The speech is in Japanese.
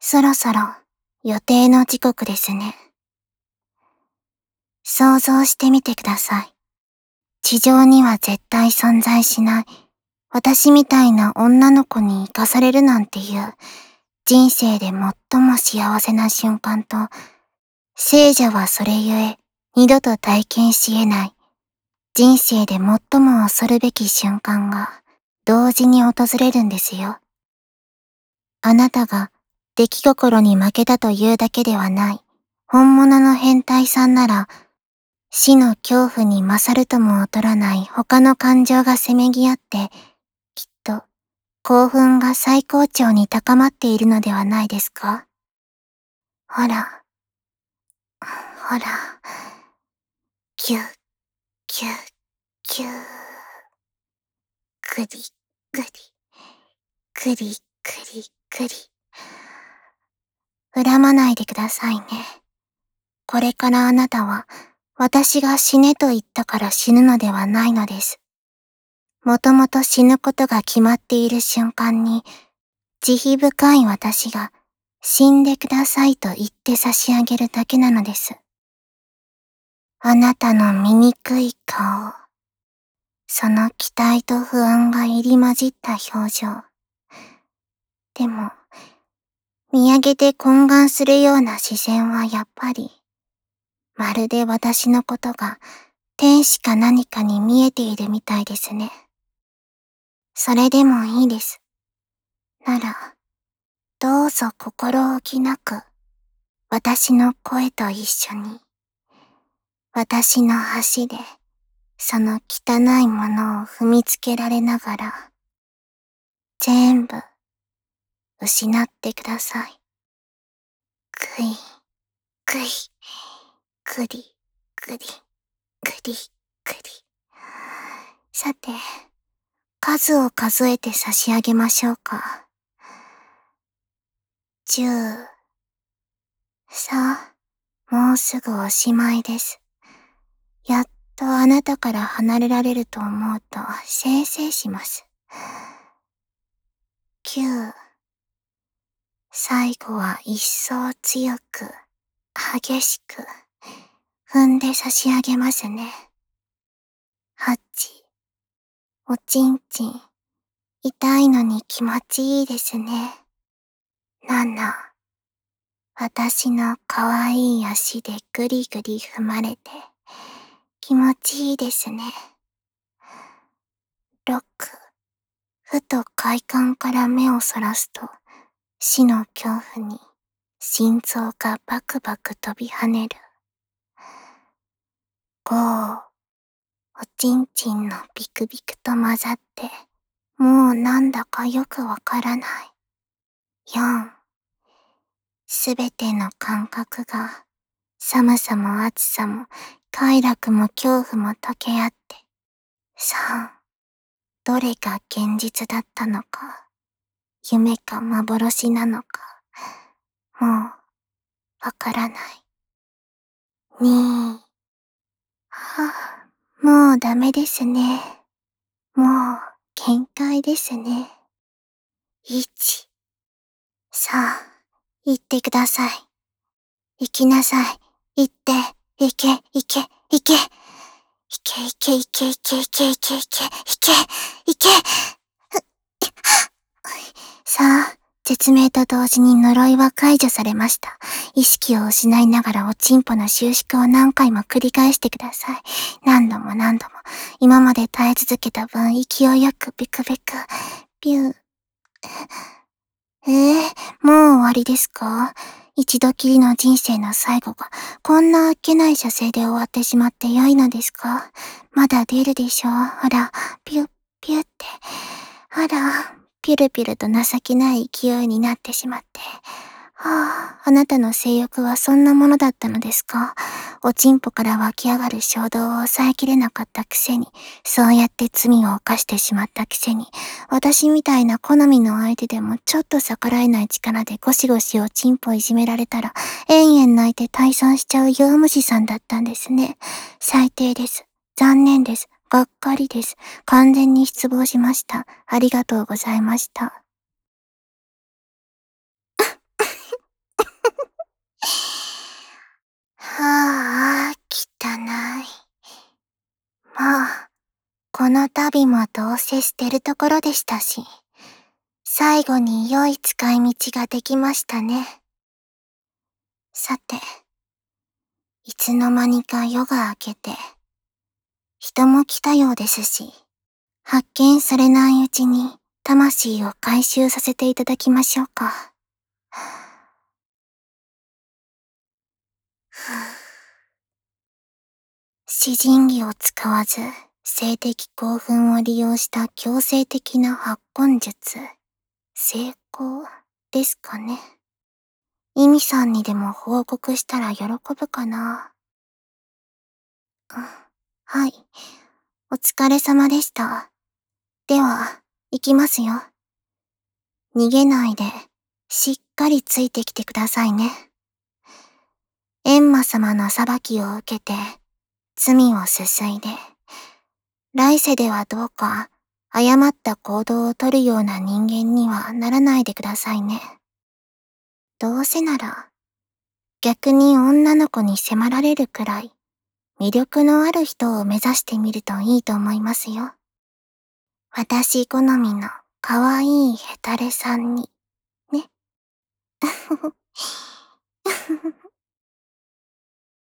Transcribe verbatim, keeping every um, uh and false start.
そろそろ予定の時刻ですね。想像してみてください。地上には絶対存在しない、私みたいな女の子に生かされるなんていう人生で最も幸せな瞬間と、聖者はそれゆえ二度と体験し得ない人生で最も恐るべき瞬間が同時に訪れるんですよ。あなたが出来心に負けたというだけではない本物の変態さんなら、死の恐怖に勝るとも劣らない他の感情がせめぎ合って、きっと興奮が最高潮に高まっているのではないですか？ほら、ほら、キュッ、キュッ、キュッ。くり、くり、くり、くり、くり。恨まないでくださいね。これからあなたは、私が死ねと言ったから死ぬのではないのです。もともと死ぬことが決まっている瞬間に、慈悲深い私が、死んでくださいと言って差し上げるだけなのです。あなたの醜い顔、その期待と不安が入り混じった表情。でも、見上げて懇願するような視線はやっぱり、まるで私のことが天使か何かに見えているみたいですね。それでもいいです。なら、どうぞ心置きなく、私の声と一緒に、私の足で、その汚いものを踏みつけられながら、全部、失ってください。くい、くい、くり、くり、くり、くり。さて、数を数えて差し上げましょうか。十。さあ、もうすぐおしまいです。やっとあなたから離れられると思うと、せいせいします。九。最後は一層強く、激しく、踏んで差し上げますね。八。おちんちん、痛いのに気持ちいいですね。七。私のかわいい足でぐりぐり踏まれて、気持ちいいですね。六。ふと快感から目をそらすと、死の恐怖に心臓がバクバク飛び跳ねる。五。おちんちんのビクビクと混ざって、もうなんだかよくわからない。四。すべての感覚が、寒さも暑さも快楽も恐怖も溶け合って。三。どれが現実だったのか、夢か幻なのか、もうわからない。に。はぁ、もうダメですね。もう限界ですね。一。さあ、行ってください。行きなさい。行って、行け、行け、行け。行け、行け、行け、行け、行け、行け、行け、行け、行け。さあ、絶命と同時に呪いは解除されました。意識を失いながらおちんぽの収縮を何回も繰り返してください。何度も何度も、今まで耐え続けた分勢いよくビクビク、ビュー。えー、もう終わりですか？一度きりの人生の最後が、こんなあっけない射精で終わってしまって良いのですか？まだ出るでしょ？ほら、ピュッ、ピュッって。あら、ピュルピュルと情けない勢いになってしまって。はあ、あなたの性欲はそんなものだったのですか？おちんぽから湧き上がる衝動を抑えきれなかったくせに、そうやって罪を犯してしまったくせに、私みたいな好みの相手でもちょっと逆らえない力でゴシゴシおちんぽいじめられたら、延々泣いて退散しちゃう弱虫さんだったんですね。最低です。残念です。がっかりです。完全に失望しました。ありがとうございました。 の度もどうせ捨てるところでしたし、最後に良い使い道ができましたね。さて、いつの間にか夜が明けて、人も来たようですし、発見されないうちに魂を回収させていただきましょうか。詩人儀を使わず、性的興奮を利用した強制的な発根術。成功ですかね。イミさんにでも報告したら喜ぶかな。うん、はい。お疲れ様でした。では、行きますよ。逃げないで、しっかりついてきてくださいね。閻魔様の裁きを受けて、罪をすすいで、来世ではどうか、誤った行動をとるような人間にはならないでくださいね。どうせなら、逆に女の子に迫られるくらい、魅力のある人を目指してみるといいと思いますよ。私好みの可愛いヘタレさんに、ね。